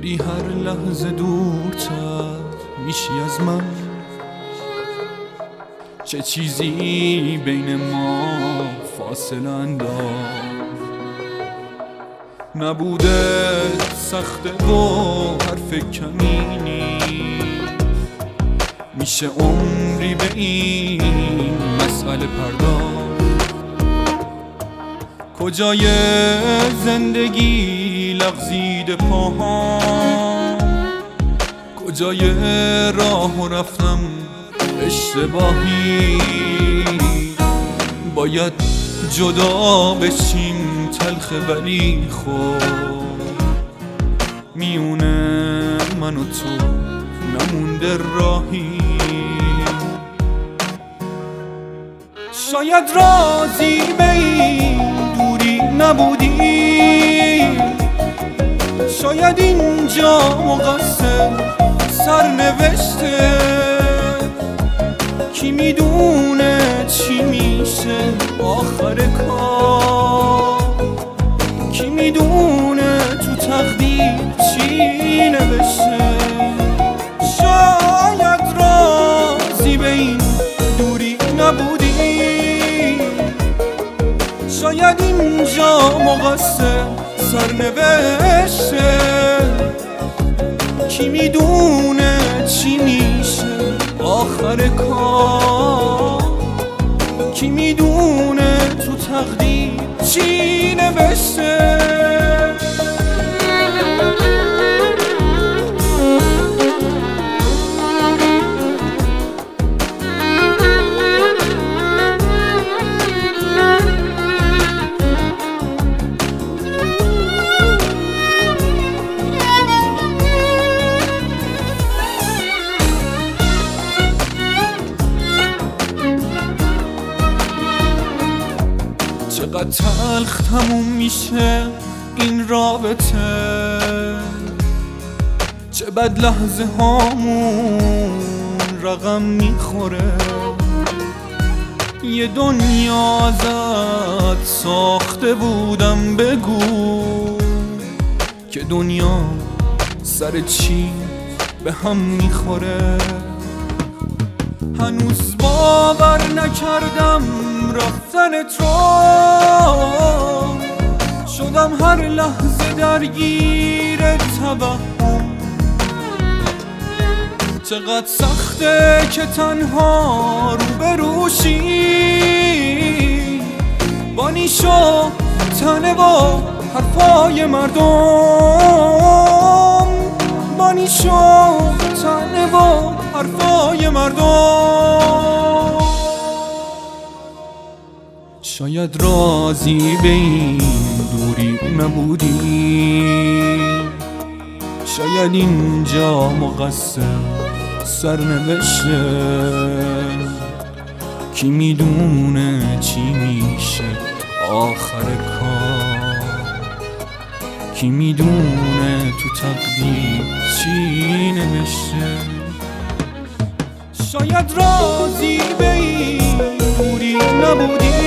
داری هر لحظه دورتر میشی از من. چه چیزی بین ما فاصله انداخت، نبوده سخته و حرف کمی نیست. میشه عمری به این مسئله پرداخت. کجای زندگی لغزیده پاهام، کجای راه رفتم اشتباهی. باید جدا بشیم تلخه ولی خود میونه من و تو نمونده راهی. شاید راضی به این دوری نبودی، شاید اینجا مقصر سرنوشته. کی میدونه چی میشه آخر کار، کی میدونه تو تقدیر چی نوشته. شاید راضی به این دوری نبودی، شاید اینجا مقصر سرنوشته. کی میدونه چی میشه آخر کار، کی میدونه تو تقدیر چی نوشته. چقدر تلخ تموم میشه این رابطه، چه بد لحظه هامون رقم میخوره. یه دنیا ازت ساخته بودم، بگو که دنیا سر چی به هم میخوره. هنوز باور نکردم رفتن تو، شدم هر لحظه درگیر توهم. چقدر سخته که تنها روبروشی، بانی شو تنه و حرفای مردم، بانی شو تنه و حرفای مردم. شاید راضی به این دوری نبودی، شاید اینجا مقصر سرنوشته. کی میدونه چی میشه آخر کار، کی میدونه تو تقدیر چی نوشته. شاید راضی به این دوری نبودی،